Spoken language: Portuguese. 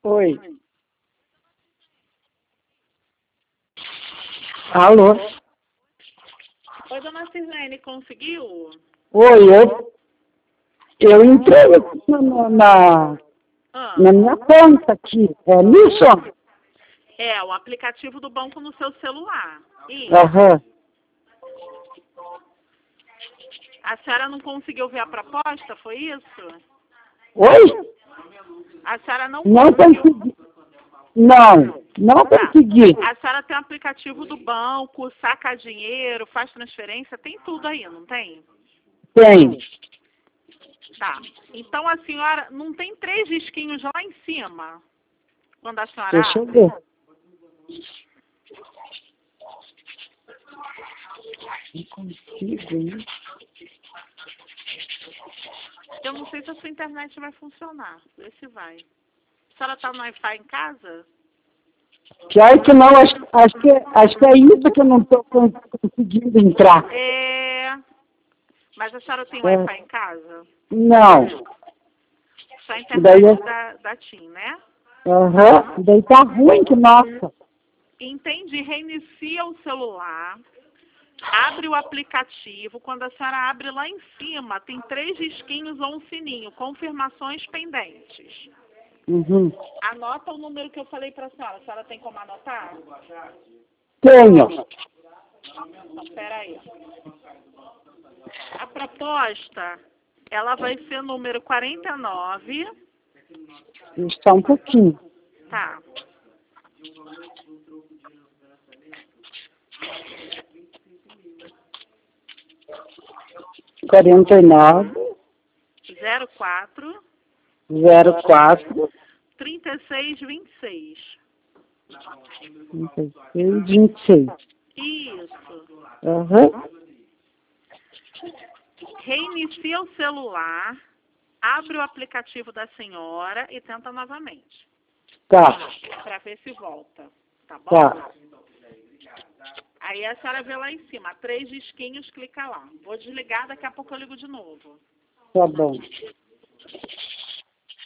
Oi. Alô? Oi, dona Sirlene, conseguiu? Oi, eu entrei aqui na minha conta aqui. É isso? É, o aplicativo do banco no seu celular. E Aham. a senhora não conseguiu ver a proposta, foi isso? Oi? A senhora não Não conseguiu. consegui. Não Tá. consegui. A senhora tem o aplicativo do banco, saca dinheiro, faz transferência, tem tudo aí, não tem? Tem. Tá. Então a senhora não tem 3 risquinhos lá em cima, quando a senhora Deixa eu abre? ver. Não consigo, né? Eu não sei se a sua internet vai funcionar. Vê se vai. A senhora tá no Wi-Fi em casa? Pior que não, acho que é isso que eu não estou conseguindo entrar. É. Mas a senhora tem É. Wi-Fi em casa? Não. Só a Daí internet da TIM, né? aham. Daí tá ruim que nossa. Entendi. Reinicia o celular. Abre o aplicativo. Quando a senhora abre lá em cima, tem 3 risquinhos ou um sininho. Confirmações pendentes. Uhum. Anota o número que eu falei para a senhora tem como anotar? Tenho. Então, peraí. A proposta, ela vai ser número 49. Só um pouquinho. Tá. Quarenta e nove 04 04 3626. 36 26. Isso. Aham. Reinicia o celular, abre o aplicativo da senhora e tenta novamente. Tá. Para ver se volta. Tá bom? Tá. Aí a senhora vê lá em cima, 3 disquinhos, clica lá. Vou desligar, daqui a pouco eu ligo de novo. Tá bom.